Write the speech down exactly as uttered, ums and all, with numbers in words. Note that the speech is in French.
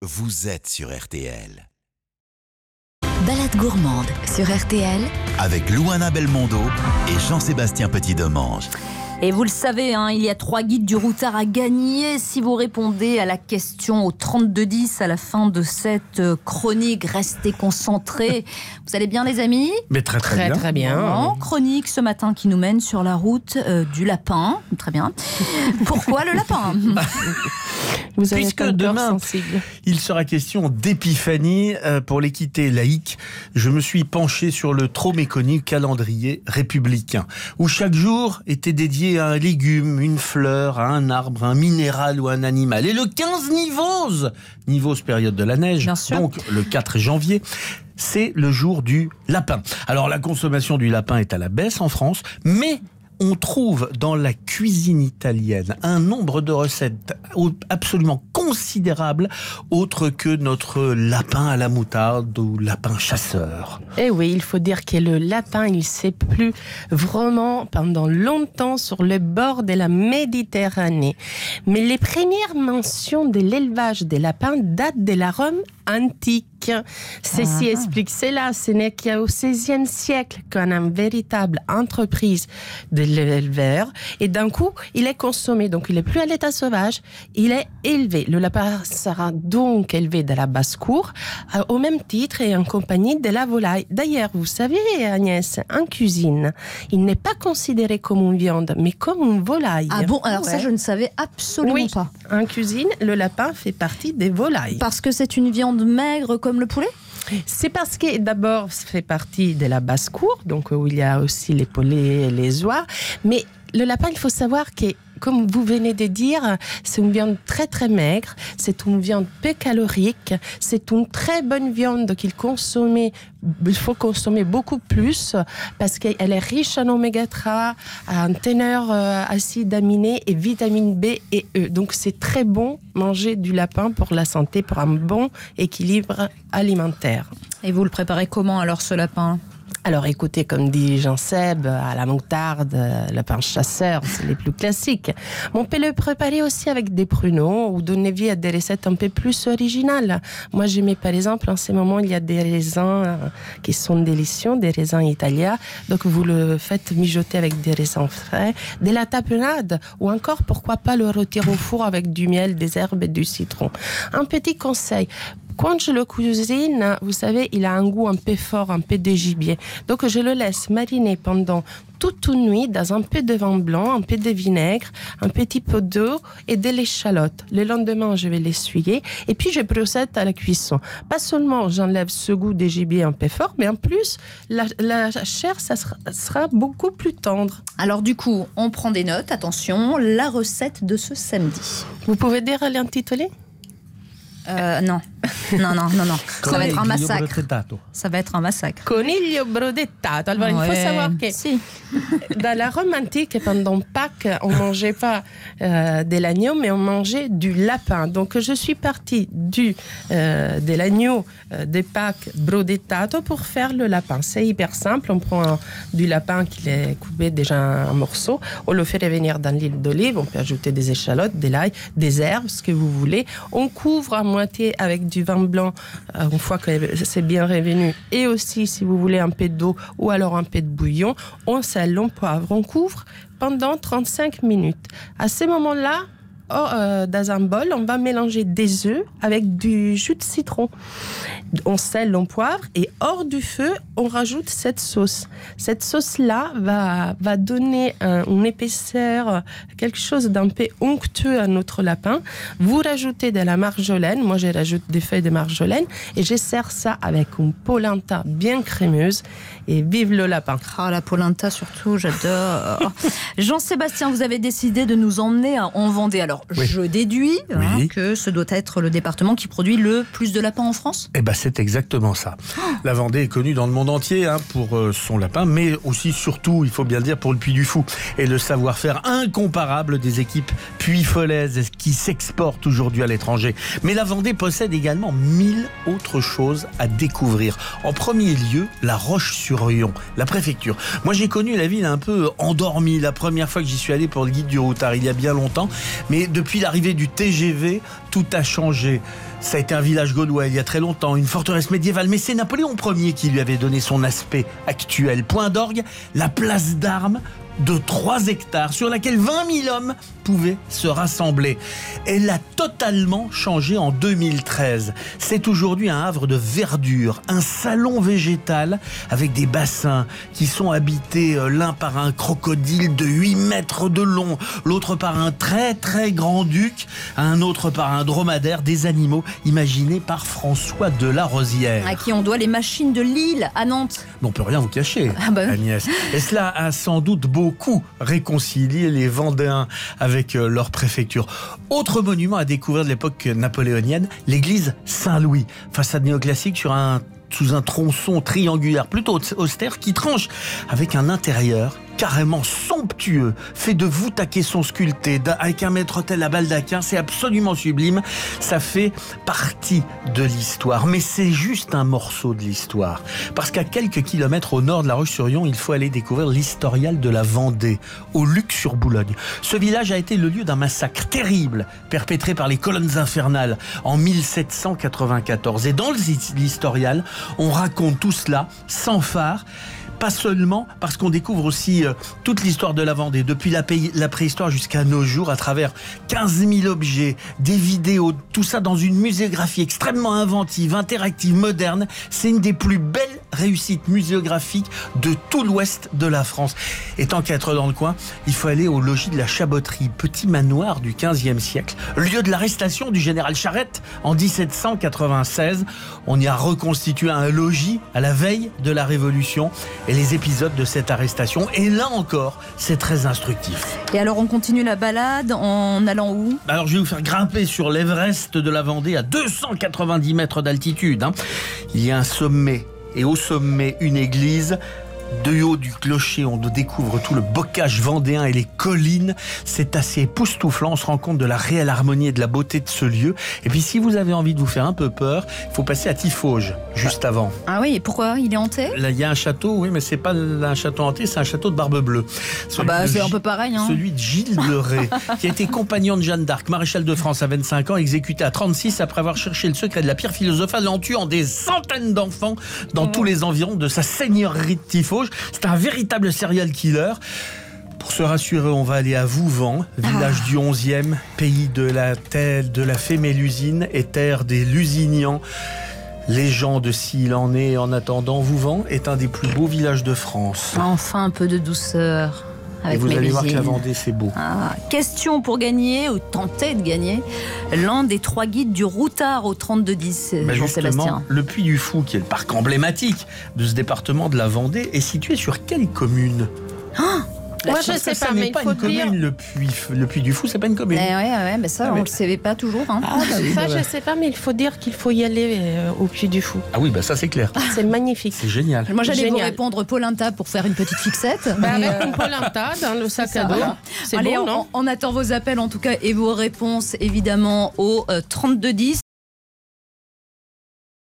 vous êtes sur R T L. Balade gourmande sur R T L Avec Louana Belmondo et Jean-Sébastien Petit-Demange. Et vous le savez, hein, il y a trois guides du routard à gagner si vous répondez à la question au trente-deux dix à la fin de cette chronique. Restez concentrés. Vous allez bien les amis ? Mais très très, très bien. Très bien. En chronique ce matin qui nous mène sur la route euh, du lapin. Très bien. Pourquoi le lapin ? Vous avez Puisque un cœur demain, sensible. il sera question d'épiphanie. Euh, pour l'équité laïque, je me suis penché sur le trop méconnu calendrier républicain, où chaque jour était dédié à un légume, une fleur, à un arbre, un minéral ou un animal. Et le quinze Nivose, Nivose période de la neige, Bien sûr. donc le quatre janvier, c'est le jour du lapin. Alors la consommation du lapin est à la baisse en France, mais on trouve dans la cuisine italienne un nombre de recettes absolument considérable, autre que notre lapin à la moutarde ou lapin chasseur. Eh oui, il faut dire que le lapin, il s'est plu vraiment pendant longtemps sur le bord de la Méditerranée. Mais les premières mentions de l'élevage des lapins datent de la Rome antique. Ceci Ah. explique cela. Ce n'est qu'au seizième siècle qu'on a une véritable entreprise de l'éleveur. Et d'un coup, il est consommé. Donc, il n'est plus à l'état sauvage. Il est élevé. Le lapin sera donc élevé de la basse-cour, euh, au même titre et en compagnie de la volaille. D'ailleurs, vous savez, Agnès, en cuisine, il n'est pas considéré comme une viande, mais comme une volaille. Ah bon ? Alors ça, Ouais. je ne savais absolument Oui. pas. En cuisine, le lapin fait partie des volailles. Parce que c'est une viande maigre comme le poulet ? C'est parce que d'abord, ça fait partie de la basse-cour, donc où il y a aussi les poulets et les oies. Mais le lapin, il faut savoir que, comme vous venez de dire, c'est une viande très très maigre, c'est une viande peu calorique, c'est une très bonne viande qu'il consomme, il faut consommer beaucoup plus parce qu'elle est riche en oméga trois, en teneur euh, acides aminés et vitamine B et E. Donc c'est très bon manger du lapin pour la santé, pour un bon équilibre alimentaire. Et vous le préparez comment alors ce lapin ? Alors écoutez, comme dit Jean-Seb, à la moutarde, lapin chasseur, c'est les plus classiques. Mais on peut le préparer aussi avec des pruneaux ou donner vie à des recettes un peu plus originales. Moi, j'aimais par exemple, en ce moment, il y a des raisins qui sont délicieux, des raisins italiens. Donc vous le faites mijoter avec des raisins frais, de la tapenade ou encore, pourquoi pas le rôtir au four avec du miel, des herbes et du citron. Un petit conseil. Quand je le cuisine, vous savez, il a un goût un peu fort, un peu de gibier. Donc, je le laisse mariner pendant toute une nuit dans un peu de vin blanc, un peu de vinaigre, un petit peu d'eau et de l'échalote. Le lendemain, je vais l'essuyer et puis je procède à la cuisson. Pas seulement j'enlève ce goût de gibier un peu fort, mais en plus, la, la chair, ça sera, sera beaucoup plus tendre. Alors du coup, on prend des notes. Attention, la recette de ce samedi. Vous pouvez dire l'intitulé ? Euh, non. Non, non, non, non. Ça va être un Coniglio massacre. brodettato. Ça va être un massacre. Coniglio brodettato. Alors, il Ouais. faut savoir que Si. dans la Rome antique, pendant Pâques, on ne mangeait pas euh, de l'agneau, mais on mangeait du lapin. Donc, je suis partie du, euh, de l'agneau euh, de Pâques brodettato pour faire le lapin. C'est hyper simple. On prend un, du lapin qui est coupé déjà en morceaux. On le fait revenir dans l'huile d'olive. On peut ajouter des échalotes, de l'ail, des herbes, ce que vous voulez. On couvre à moitié avec du vin blanc, euh, une fois que c'est bien revenu. Et aussi, si vous voulez, un peu d'eau ou alors un peu de bouillon. On sel, on poivre, on couvre pendant trente-cinq minutes. À ce moment-là, oh, euh, dans un bol, on va mélanger des œufs avec du jus de citron. On sel, on poivre et hors du feu, on rajoute cette sauce. Cette sauce-là va, va donner un, une épaisseur, quelque chose d'un peu onctueux à notre lapin. Vous rajoutez de la marjolaine. Moi, je rajoute des feuilles de marjolaine et je sers ça avec une polenta bien crémeuse. Et vive le lapin. Ah, la polenta surtout, j'adore. Jean-Sébastien, vous avez décidé de nous emmener en Vendée. Alors, Oui. je déduis hein, Oui. que ce doit être le département qui produit le plus de lapins en France. Eh ben, c'est exactement ça. La Vendée est connue dans le monde entier hein, pour euh, son lapin, mais aussi, surtout, il faut bien le dire, pour le Puy du Fou et le savoir-faire incomparable des équipes puy-folaises qui s'exportent aujourd'hui à l'étranger. Mais la Vendée possède également mille autres choses à découvrir. En premier lieu, la Roche-sur-Yon, la préfecture. Moi, j'ai connu la ville un peu endormie la première fois que j'y suis allé pour le guide du routard, il y a bien longtemps. Mais depuis l'arrivée du T G V, tout a changé. Ça a été un village gaulois il y a très longtemps, une forteresse médiévale, mais c'est Napoléon Ier qui lui avait donné son aspect actuel. Point d'orgue, la place d'armes de trois hectares sur laquelle vingt mille hommes pouvaient se rassembler. Elle a totalement changé en deux mille treize. C'est aujourd'hui un havre de verdure, un salon végétal avec des bassins qui sont habités l'un par un crocodile de huit mètres de long, l'autre par un très très grand duc, un autre par un dromadaire, des animaux imaginés par François de la Rosière. À qui on doit les machines de Lille à Nantes. On ne peut rien vous cacher, ah bah... Agnès. Et cela a sans doute beaucoup réconcilié les Vendéens avec leur préfecture. Autre monument à découvrir de l'époque napoléonienne, l'église Saint-Louis. Façade néoclassique sur un, sous un tronçon triangulaire plutôt austère qui tranche avec un intérieur carrément somptueux, fait de voûtes à caissons sculptés, avec un maître-autel à baldaquin. C'est absolument sublime. Ça fait partie de l'histoire. Mais c'est juste un morceau de l'histoire. Parce qu'à quelques kilomètres au nord de La Roche-sur-Yon, il faut aller découvrir l'historial de la Vendée, au Luc-sur-Boulogne. Ce village a été le lieu d'un massacre terrible, perpétré par les colonnes infernales en mille sept cent quatre-vingt-quatorze. Et dans l'historial, on raconte tout cela sans phare. Pas seulement parce qu'on découvre aussi euh, toute l'histoire de la Vendée, depuis la, pays, la préhistoire jusqu'à nos jours, à travers quinze mille objets, des vidéos, tout ça dans une muséographie extrêmement inventive, interactive, moderne. C'est une des plus belles réussites muséographiques de tout l'ouest de la France. Et tant qu'à être dans le coin, il faut aller au logis de la Chaboterie, petit manoir du quinzième siècle, lieu de l'arrestation du général Charette en dix-sept cent quatre-vingt-seize. On y a reconstitué un logis à la veille de la Révolution. Et les épisodes de cette arrestation. Et là encore, c'est très instructif. Et alors, on continue la balade en allant où ? Alors, je vais vous faire grimper sur l'Everest de la Vendée à deux cent quatre-vingt-dix mètres d'altitude. Hein. Il y a un sommet et au sommet, une église. De haut du clocher, on découvre tout le bocage vendéen et les collines. C'est assez époustouflant. On se rend compte de la réelle harmonie et de la beauté de ce lieu. Et puis, si vous avez envie de vous faire un peu peur, il faut passer à Tiffauges, juste avant. Ah oui, et pourquoi ? Il est hanté ? Là, il y a un château, oui, mais c'est pas un château hanté, c'est un château de Barbe Bleue. Ah bah, c'est un peu pareil. Hein. Celui de Gilles de Rais, qui a été compagnon de Jeanne d'Arc, maréchal de France à vingt-cinq ans, exécuté à trente-six après avoir cherché le secret de la pierre philosophale en tuant des centaines d'enfants dans mmh. tous les environs de sa seigneurie de Tiffauges. C'est un véritable serial killer. Pour se rassurer, on va aller à Vouvant, village ah. du onzième, pays de la, terre, de la fée Mélusine et terre des Lusignan. Légende s'il en est. En attendant, Vouvant est un des plus beaux villages de France. Enfin un peu de douceur. Avec et vous allez Mélusine. voir que la Vendée, c'est beau. Ah. Question pour gagner, ou tenter de gagner, l'un des trois guides du Routard au trente-deux dix, bah Jean-Sébastien. Le Puy du Fou, qui est le parc emblématique de ce département de la Vendée, est situé sur quelle commune ? ah Moi, je ne sais pas, mais il faut dire... Le Puy, le Puy du Fou, c'est pas une commune. Eh ouais, ouais, mais ça, ah, on ne mais... le savait pas toujours. Hein. Ah, bah, ça, je ne sais pas, mais il faut dire qu'il faut y aller euh, au Puy du Fou. Ah oui, bah ça, c'est clair. C'est magnifique. C'est génial. Moi, j'allais génial. vous répondre polenta pour faire une petite fixette. Bah, mais avec euh... une polenta dans le sac à dos. C'est Allez, bon, on, non on attend vos appels, en tout cas, et vos réponses, évidemment, au euh, trente-deux dix.